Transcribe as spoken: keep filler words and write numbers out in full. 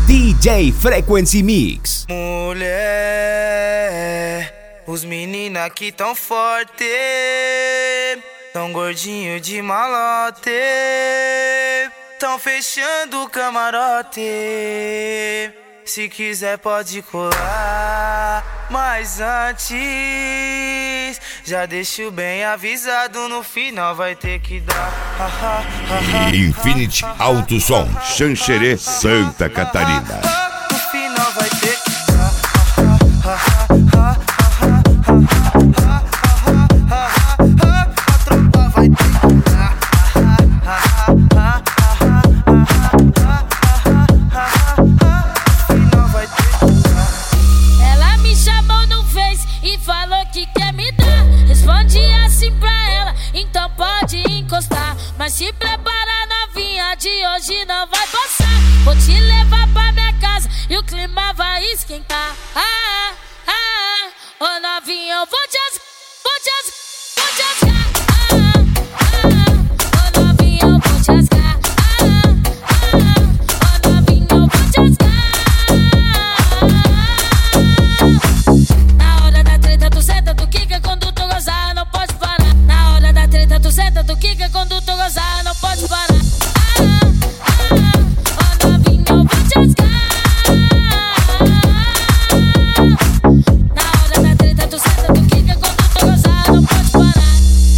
D J Frequency Mix. Mulher, os meninos aqui tão forte, tão gordinho de malote, tão fechando o camarote. Se quiser pode colar, mas antes já deixo bem avisado, no final vai ter que dar. Infinity Alto Som, Xanxerê, Santa Catarina. No final vai ter que Ela me chamou no Face e falou que quer me dar. Respondi assim pra ela, então pode encostar. Mas se prepara, novinha, de hoje não vai passar. Vou te levar pra minha casa e o clima vai esquentar. Ah, ah, ah, ô novinha, eu vou te as... vou te as...